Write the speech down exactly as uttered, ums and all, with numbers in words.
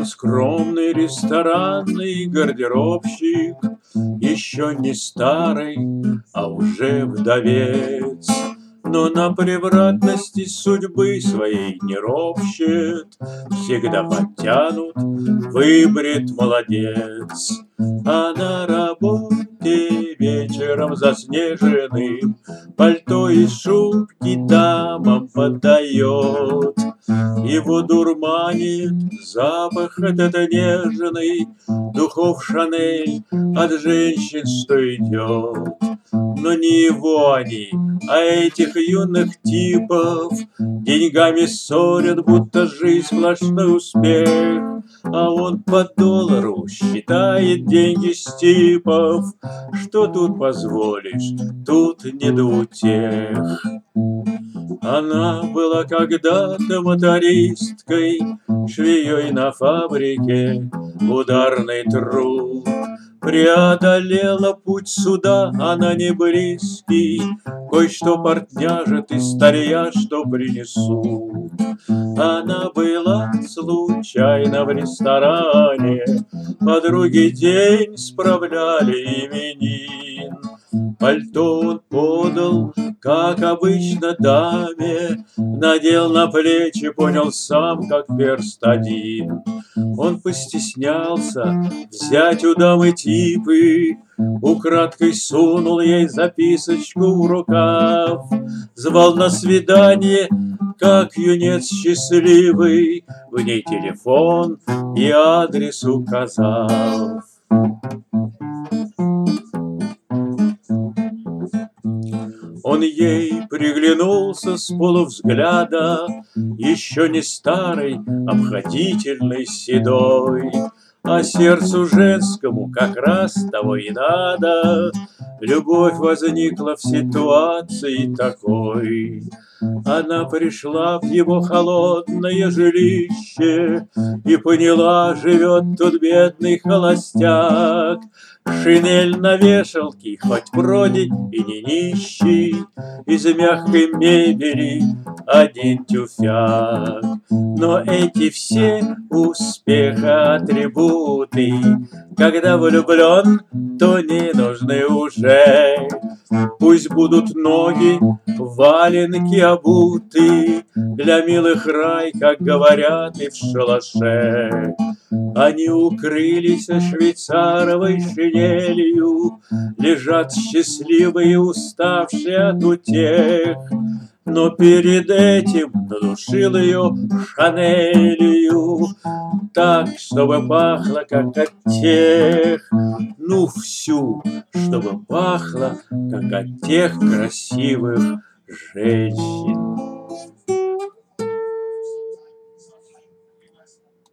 Он скромный ресторанный гардеробщик, еще не старый, а уже вдовец. Но на превратности судьбы своей не ропщет, всегда подтянут, выбрит молодец. А на работе вечером заснеженным пальто и шубки дамам подает. Его дурманит запах этот нежный, духов Шанель от женщин, что идет. Но не его они, а этих юных типов деньгами ссорят, будто жизнь сплошной успех. А он по доллару считает деньги стипов. Что тут позволишь, тут не до утех. Она была когда-то мотористкой, швеей на фабрике, ударный труд. Преодолела путь суда, она не близкий, кое-что портняжит из старья, что принесут. Она была случайно в ресторане, подруги день справляли именин. Пальто он подал, как обычно, даме, надел на плечи, понял сам, как перст один. Он постеснялся взять у дамы типы, украдкой сунул ей записочку в рукав. Звал на свидание, как юнец счастливый, в ней телефон и адрес указал. Он ей приглянулся с полувзгляда, еще не старый, обходительный, седой. А сердцу женскому как раз того и надо. Любовь возникла в ситуации такой. Она пришла в его холодное жилище и поняла, живет тут бедный холостяк. Шинель на вешалке, хоть вроде и не нищий, из мягкой мебели один тюфяк. Но эти все успеха атрибуты, когда влюблен, то не нужны уже. Пусть будут ноги в валенки обуты, для милых рай, как говорят, и в шалаше. Они укрылись швейцаровой шинелью, лежат счастливые, уставшие от утех. Но перед этим надушил ее Шанелью, так, чтобы пахло, как от тех. Ну, всю, чтобы пахло, как от тех красивых женщин.